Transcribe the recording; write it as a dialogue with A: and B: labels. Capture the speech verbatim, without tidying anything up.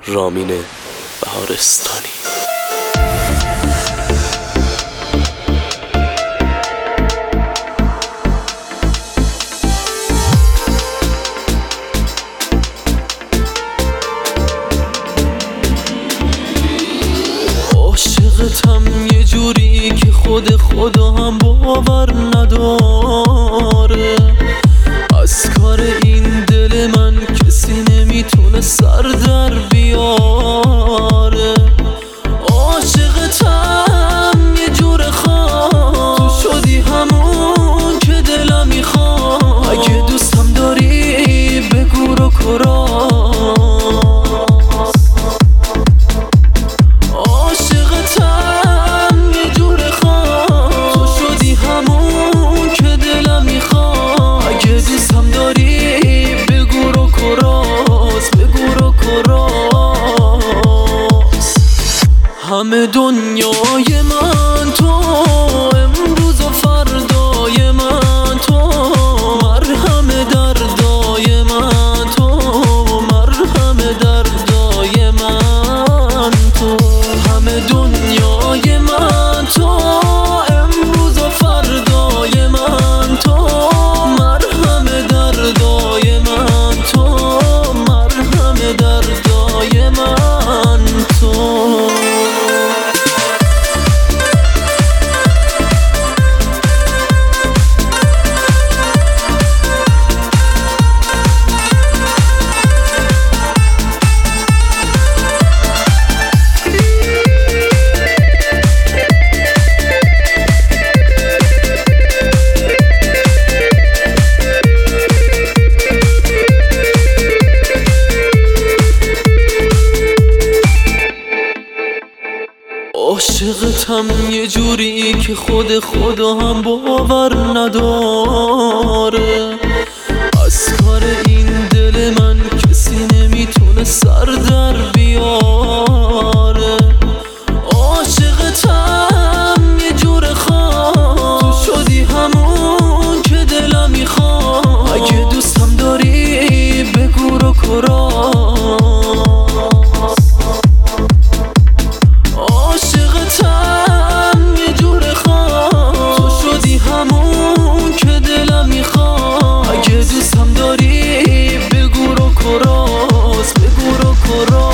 A: رامین بهارستانی.
B: عاشقتم یه جوری که خود خدا هم باور نداره. از کار این دل من کسی نمیتونه سر در بیاره. عاشقتم یه جور خاص، تو شدی همون که دلم میخواد. اگه دوستم داری بگو رو کراس. عاشقتم یه جور خاص، تو شدی همون که دلم میخواد. اگه دوستم داری بگو رو کراس، بگو رو کراس. همه دنیای من تو، امروز و فردای من تو، مرهم دردای من تو، مرهم دردای من تو. همه دنیای من تو، امروز و فردای من تو، مرهم دردای من تو، مرهم دردای من تو. عاشقتم یه جوری که خود خدا هم باور نداره. از کار این دل من کسی نمیتونه سر در بیاره. عاشقتم یه جور خاص، تو شدی همون که دلم میخواد. اگه دوستم داری بگو رو کراس. عاشقتم یه جور خاص، تو شدی همون که دلم میخواد. اگه دوستم داری بگو رو کراس، بگو رو کراس.